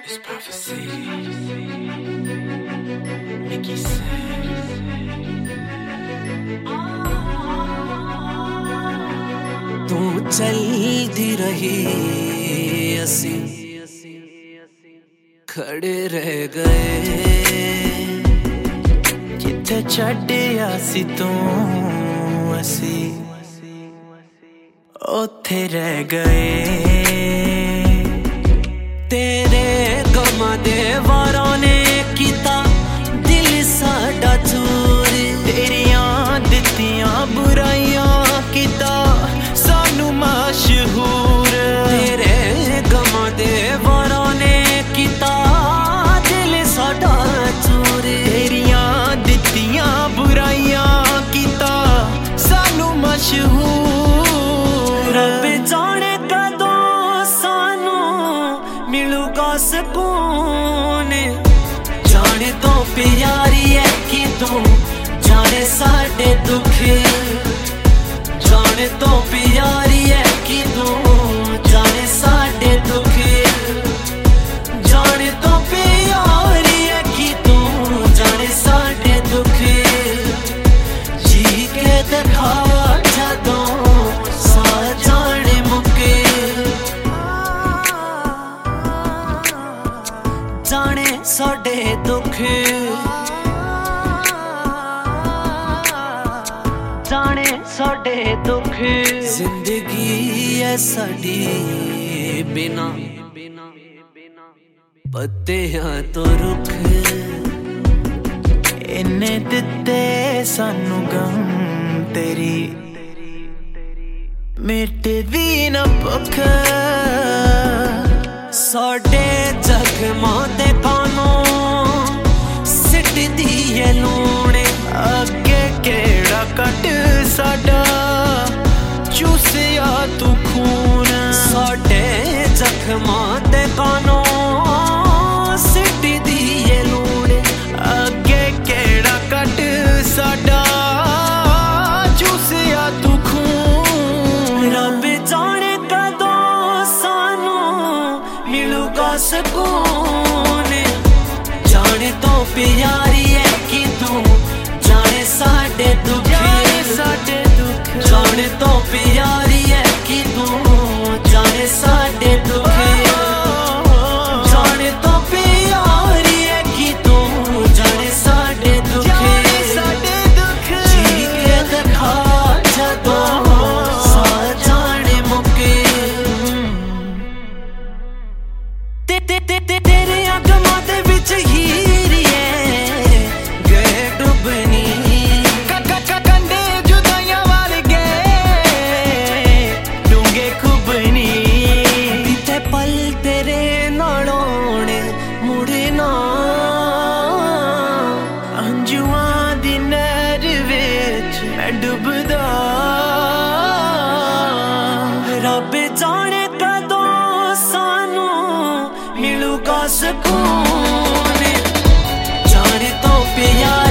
This prophecy, Mickey said. तू चलती रही असी खड़े रह गए जिथे छड्डिया सी तू असी ओथे रह गए तेरे गमां दे वारां ने कीता दिल साडा चूर तेरियां दित्तियां बुराइयां कीता सानू मशहूर तेरे गमां दे वारां ने कीता दिल साडा चूर तेरियां दित्तियां बुराइयां कीता सानू मशहूर रब जाने कदों सानू मिलूगा सुकून जाने तो प्यारी है कि तू जाने साडे दुख जाने तो प्यारी है कि तू जाने साडे दुख जाने तो प्यारी है कि तू जाने साडे दुख जी के दिखा जदों सा जाने मुके जाने साडे दुख जाने साडे दुख जिंदगी है साडी बिना पत्तियां तो रुख इन्ने दिते सानू गम तेरी मिटदी न भुख साडे जख्मां ते कानों सिटदी है लूण अगे केड़ा कट साडा चूसिया तू खून साडे जख्मां ते कानों सिटदी है लूण अगे केड़ा कट साडा चूसिया तू खून रब जाने कदों सानू मिलूगा सुकून जाने तो प्यारी है कि तू जाने साडे दुख जाने तो प्यारी है कि तू जाने साडे दुख जाने तो प्यारी है कि तू जाने साडे दुख जी के दिखा जदों सा जाने मुके तेरे अगमां दे विच हीरी है गए डुबनी कंडे जुदाइयां वाल गए डूंगे खुबनी बीते पल तेरे नालों ने मुड़े ना अंजुआं दी नहर विच मैं डुबदा रब जाने कदों सानू मिलूगा सुकून जाने तो प्यार